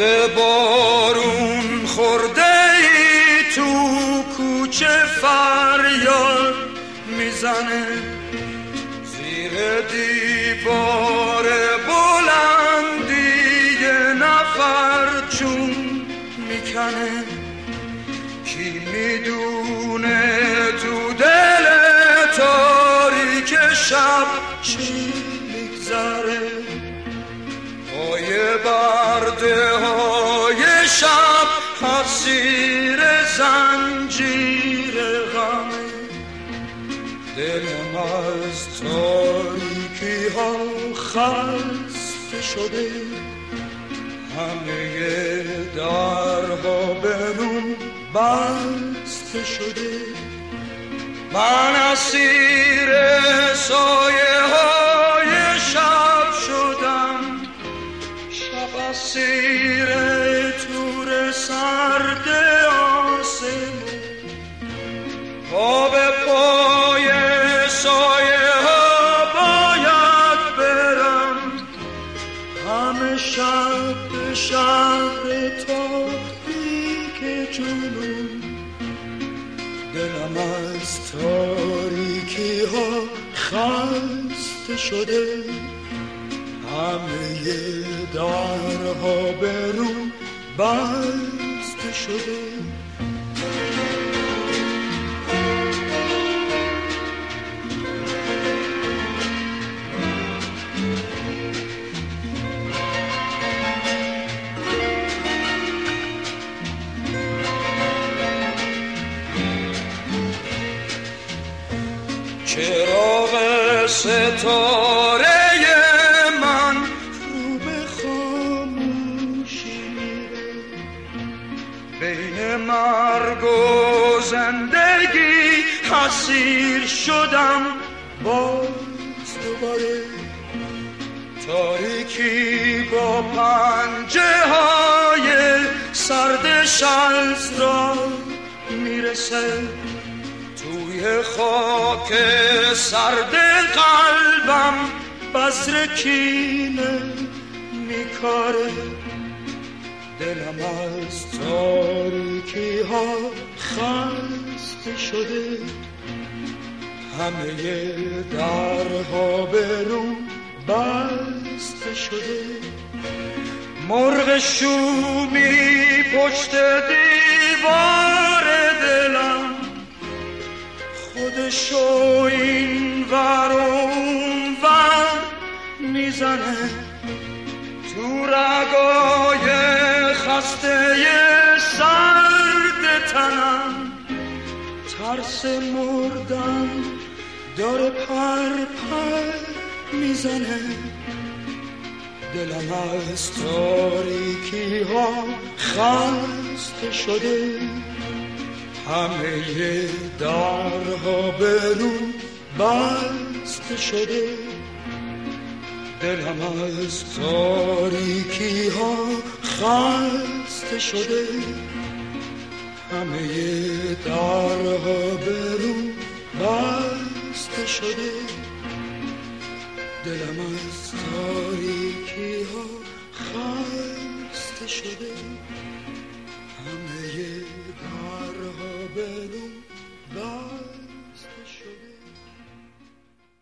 مرغ بارون خورده ای تو کوچه فریاد میزنه، زیر دیوار بلندی یه نفر چون میکنه. کی میدونه تو دل تاریک شب چی میگذره، پای برده های شب اسیر زنجیر غمه. دلم از تاریکی ها خسته شده، همه درها به روم بسته شده. من اسیر سایه های شب شدم، شب اسیر تور سرد آسمون. پا به پای سایه ها باید برم، همه شب به شهر تاریک جنون. دلم از تاریکی ها خسته شده، همه درها به روم بسته شده. چراغ ستاره من رو به خاموشی میره، بین مرگ و زندگی اسیر شدم باز دوباره. تاریکی با پنجه های سرد شمس را میرسه، توی خاک سرد قلبم بذر کینه میکاره. دلم از تاریکی ها خسته شده، همه درها به روم بسته شده. مرغ شومی پشت دیوار دلم، خودشو این ور اون ور میزنه. تو رگای خسته سرد تنم ترس مردن داره پر پر میزنه. دلم از تاریکی ها خسته شده، همه درها به روم بسته شده. دلم از تاریکی ها خسته شده، همه درها به روم بسته شده. دلم از تاریکی ها خسته شده.